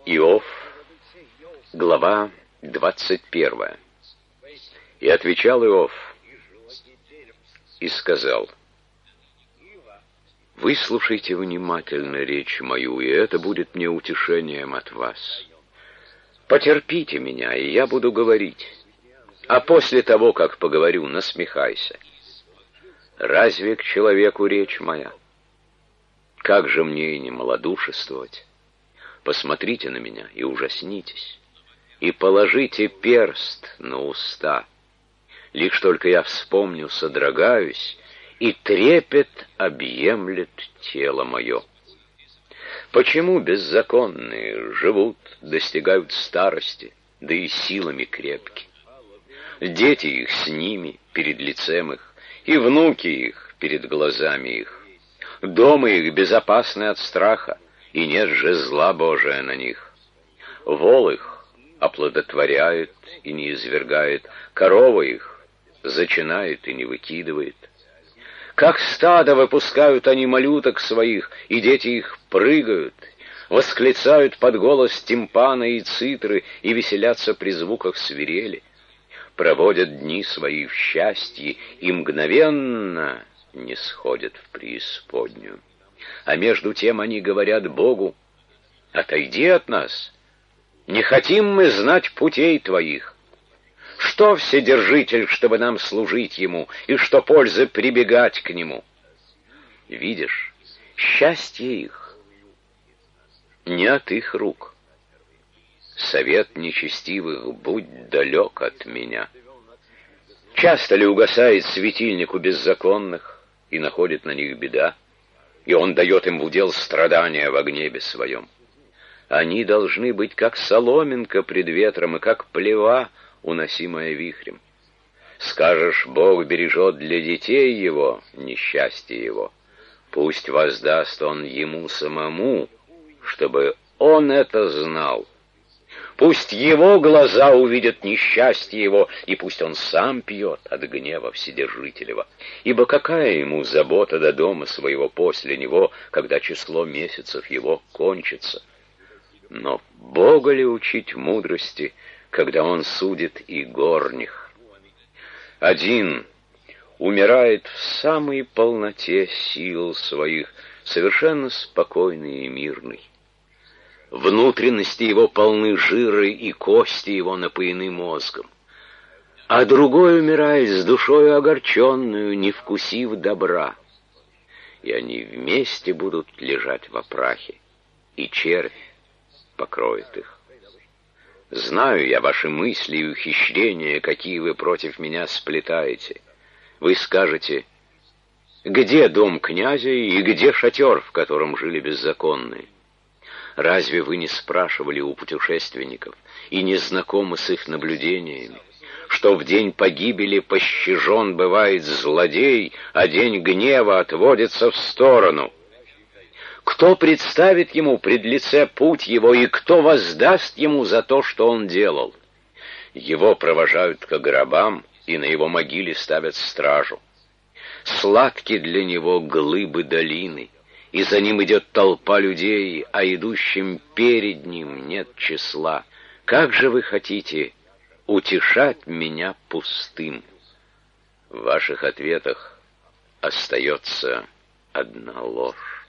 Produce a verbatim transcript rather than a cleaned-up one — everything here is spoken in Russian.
Иов, глава двадцать первая. И отвечал Иов и сказал: «Выслушайте внимательно речь мою, и это будет мне утешением от вас. Потерпите меня, и я буду говорить, а после того, как поговорю, насмехайся. Разве к человеку речь моя? Как же мне и не малодушествовать? Посмотрите на меня и ужаснитесь, и положите перст на уста. Лишь только я вспомню, содрогаюсь, и трепет объемлет тело мое. Почему беззаконные живут, достигают старости, да и силами крепки? Дети их с ними, перед лицем их, и внуки их перед глазами их. Дома их безопасны от страха, и нет же зла Божия на них. Вол их оплодотворяет и не извергает, корова их зачинает и не выкидывает. Как стадо выпускают они малюток своих, и дети их прыгают, восклицают под голос тимпана и цитры и веселятся при звуках свирели. Проводят дни свои в счастье и мгновенно не сходят в преисподнюю. А между тем они говорят Богу: «Отойди от нас, не хотим мы знать путей твоих. Что Вседержитель, чтобы нам служить ему, и что пользы прибегать к нему?» Видишь, счастье их не от их рук. Совет нечестивых будь далек от меня. Часто ли угасает светильник у беззаконных, и находит на них беда, и он дает им в удел страдания во гневе своем? Они должны быть как соломинка пред ветром, и как плева, уносимая вихрем. Скажешь: Бог бережет для детей его несчастье его. Пусть воздаст он ему самому, чтобы он это знал. Пусть его глаза увидят несчастье его, и пусть он сам пьет от гнева Вседержителева. Ибо какая ему забота до дома своего после него, когда число месяцев его кончится? Но Бога ли учить мудрости, когда он судит и горних? Один умирает в самой полноте сил своих, совершенно спокойный и мирный. Внутренности его полны жира, и кости его напоены мозгом. А другой умирает с душою огорченную, не вкусив добра. И они вместе будут лежать во прахе, и червь покроет их. Знаю я ваши мысли и ухищрения, какие вы против меня сплетаете. Вы скажете: где дом князя и где шатер, в котором жили беззаконные? Разве вы не спрашивали у путешественников и не знакомы с их наблюдениями, что в день погибели пощажен бывает злодей, а день гнева отводится в сторону? Кто представит ему пред лице путь его, и кто воздаст ему за то, что он делал? Его провожают к гробам, и на его могиле ставят стражу. Сладки для него глыбы долины, и за ним идет толпа людей, а идущим перед ним нет числа. Как же вы хотите утешать меня пустым? В ваших ответах остается одна ложь.